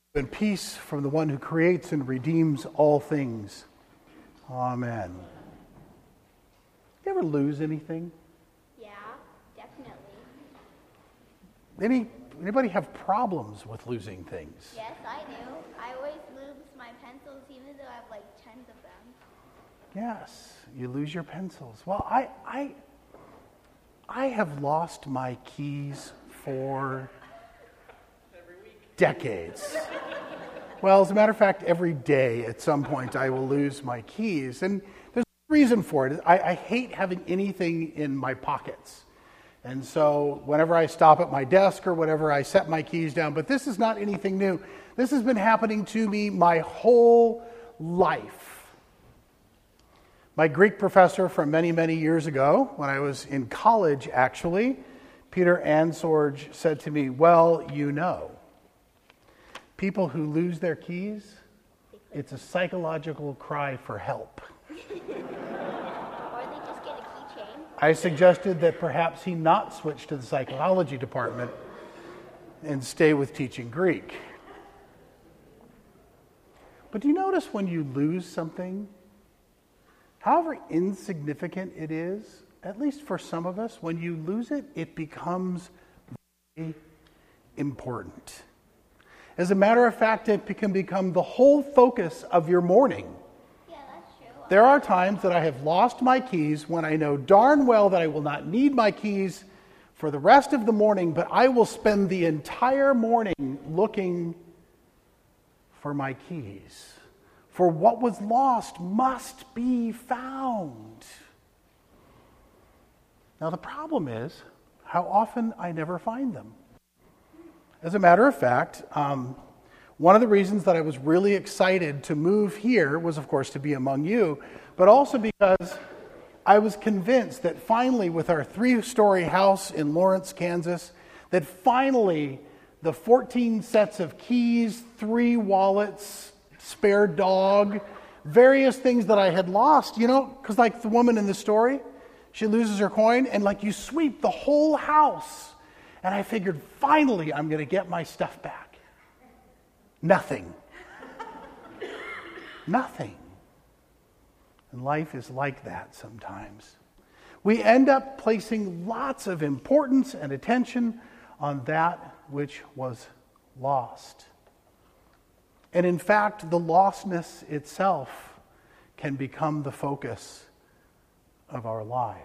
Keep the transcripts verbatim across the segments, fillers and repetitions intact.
And peace from the one who creates and redeems all things. Amen. You ever lose anything? Yeah, definitely. Any anybody have problems with losing things? Yes, I do. I always lose my pencils even though I have like tons of them. Yes, you lose your pencils. Well, I I I have lost my keys for decades. Well, as a matter of fact, every day at some point I will lose my keys. And there's a reason for it. I, I hate having anything in my pockets. And so whenever I stop at my desk or whatever, I set my keys down. But this is not anything new. This has been happening to me my whole life. My Greek professor from many, many years ago, when I was in college actually, Peter Ansorge said to me, well, you know, people who lose their keys, it's a psychological cry for help. Or they just get a keychain. I suggested that perhaps he not switch to the psychology department and stay with teaching Greek. But do you notice when you lose something, however insignificant it is, at least for some of us, when you lose it, it becomes very important. As a matter of fact, it can become the whole focus of your morning. Yeah, that's true. There are times that I have lost my keys when I know darn well that I will not need my keys for the rest of the morning, but I will spend the entire morning looking for my keys. For what was lost must be found. Now the problem is how often I never find them. As a matter of fact, um, one of the reasons that I was really excited to move here was, of course, to be among you, but also because I was convinced that finally, with our three-story house in Lawrence, Kansas, that finally the fourteen sets of keys, three wallets, spare dog, various things that I had lost, you know, because like the woman in the story, she loses her coin, and like you sweep the whole house. And I figured, finally, I'm going to get my stuff back. Nothing. Nothing. And life is like that sometimes. We end up placing lots of importance and attention on that which was lost. And in fact, the lostness itself can become the focus of our lives.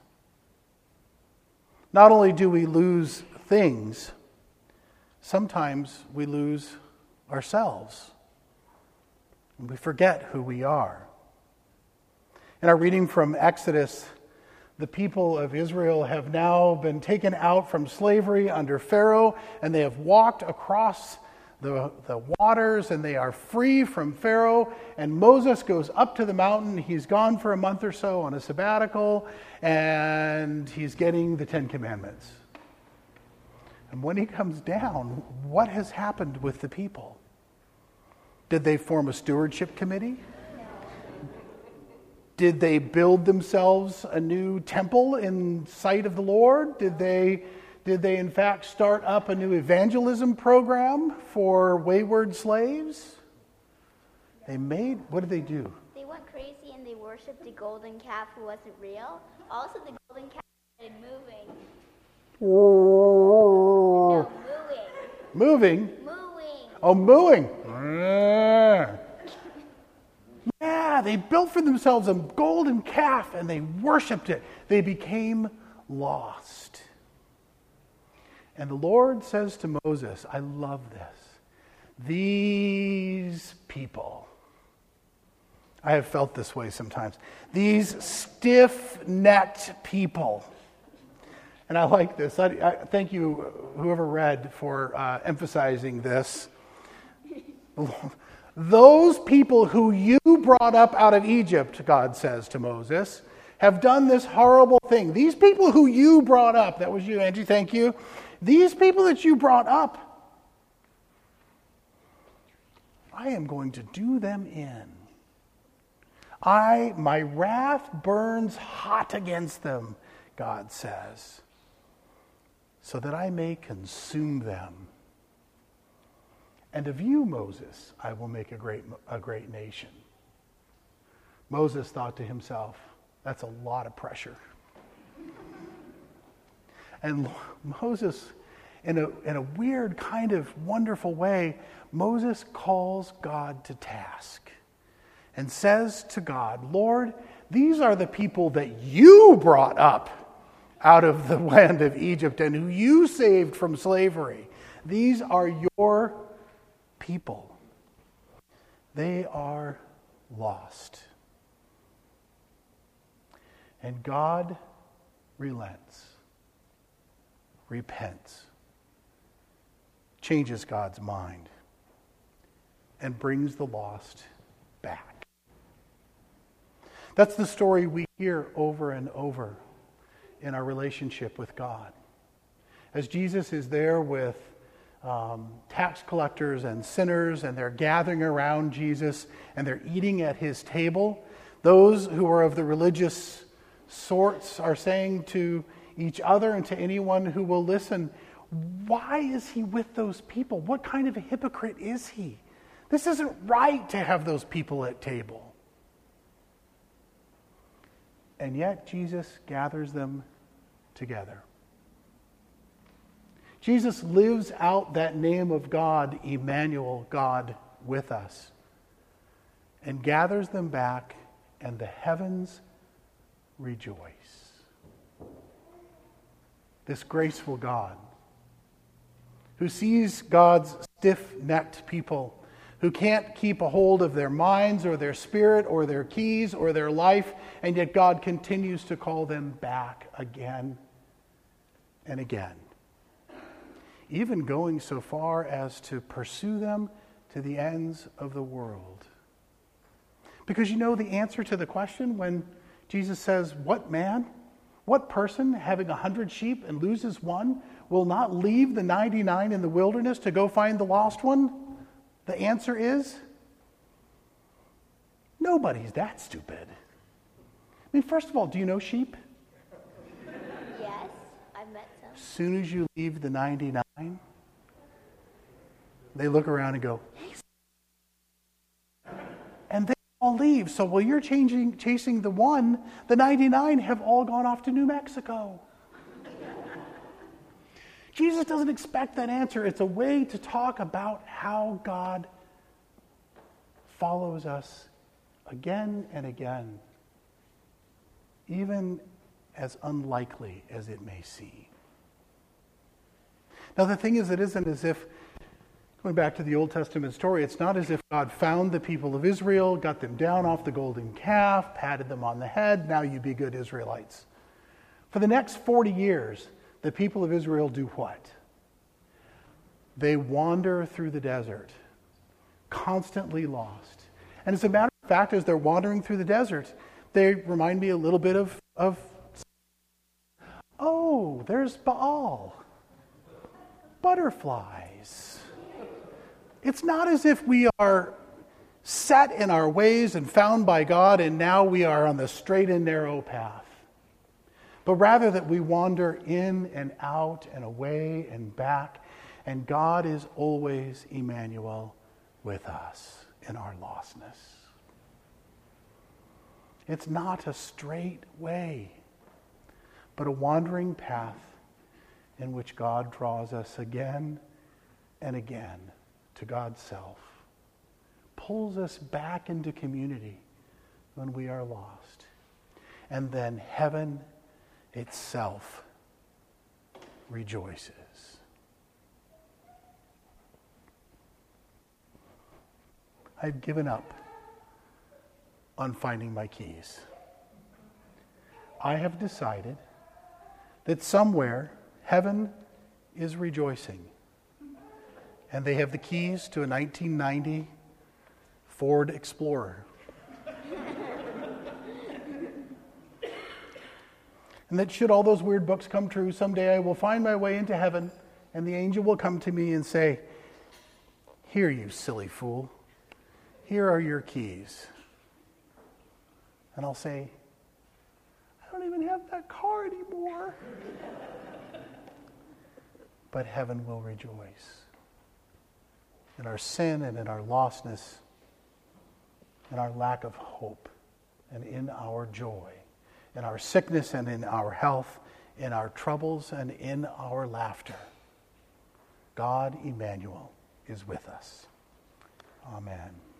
Not only do we lose things, sometimes we lose ourselves. And we forget who we are. In our reading from Exodus, the people of Israel have now been taken out from slavery under Pharaoh, and they have walked across the, the waters, and they are free from Pharaoh. And Moses goes up to the mountain. He's gone for a month or so on a sabbatical, and he's getting the Ten Commandments. And when he comes down, what has happened with the people? Did they form a stewardship committee? Did they build themselves a new temple in sight of the Lord? Did they, did they in fact start up a new evangelism program for wayward slaves? They made, what did they do? They went crazy and they worshipped the golden calf who wasn't real. Also, the golden calf started moving. No, Moving? moving. Moving. Oh, mooing. Yeah, they built for themselves a golden calf and they worshipped it. They became lost. And the Lord says to Moses, I love this. These people, I have felt this way sometimes, these stiff-necked people. And I like this. I, I thank you, whoever read, for uh, emphasizing this. Those people who you brought up out of Egypt, God says to Moses, have done this horrible thing. These people who you brought up, that was you, Angie, thank you. These people that you brought up, I am going to do them in. I, my wrath burns hot against them, God says, so that I may consume them. And of you, Moses, I will make a great, a great nation. Moses thought to himself, that's a lot of pressure. And Moses, in a, in a weird kind of wonderful way, Moses calls God to task and says to God, Lord, these are the people that you brought up out of the land of Egypt and who you saved from slavery. These are your people. They are lost. And God relents, repents, changes God's mind, and brings the lost back. That's the story we hear over and over in our relationship with God. As Jesus is there with um, tax collectors and sinners, and they're gathering around Jesus, and they're eating at his table, those who are of the religious sorts are saying to each other and to anyone who will listen, why is he with those people? What kind of a hypocrite is he? This isn't right to have those people at table. And yet Jesus gathers them together. Jesus lives out that name of God, Emmanuel, God with us, and gathers them back, and the heavens rejoice. This graceful God, who sees God's stiff-necked people, who can't keep a hold of their minds or their spirit or their keys or their life, and yet God continues to call them back again and again, even going so far as to pursue them to the ends of the world. Because you know the answer to the question when Jesus says, what man, what person having a hundred sheep and loses one will not leave the ninety-nine in the wilderness to go find the lost one? The answer is, nobody's that stupid. I mean, first of all, do you know sheep? Yes, I've met some. As soon as you leave the ninety-nine, they look around and go, he's... and they all leave. So while you're changing, chasing the one, the ninety-nine have all gone off to New Mexico. Jesus doesn't expect that answer. It's a way to talk about how God follows us again and again, even as unlikely as it may seem. Now, the thing is, it isn't as if, going back to the Old Testament story, it's not as if God found the people of Israel, got them down off the golden calf, patted them on the head, now you be good Israelites. For the next forty years, the people of Israel do what? They wander through the desert, constantly lost. And as a matter of fact, as they're wandering through the desert, they remind me a little bit of, of oh, there's Baal. Butterflies. It's not as if we are set in our ways and found by God and now we are on the straight and narrow path. But rather that we wander in and out and away and back, and God is always Emmanuel with us in our lostness. It's not a straight way, but a wandering path in which God draws us again and again to God's self, pulls us back into community when we are lost, and then heaven itself rejoices. I've given up on finding my keys. I have decided that somewhere heaven is rejoicing, and they have the keys to a nineteen ninety Ford Explorer. And that should all those weird books come true, someday I will find my way into heaven, and the angel will come to me and say, "Here, you silly fool, here are your keys." And I'll say, "I don't even have that car anymore." But heaven will rejoice. in our sin and in our lostness, in our lack of hope, and in our joy, in our sickness and in our health, in our troubles and in our laughter. God, Emmanuel, is with us. Amen.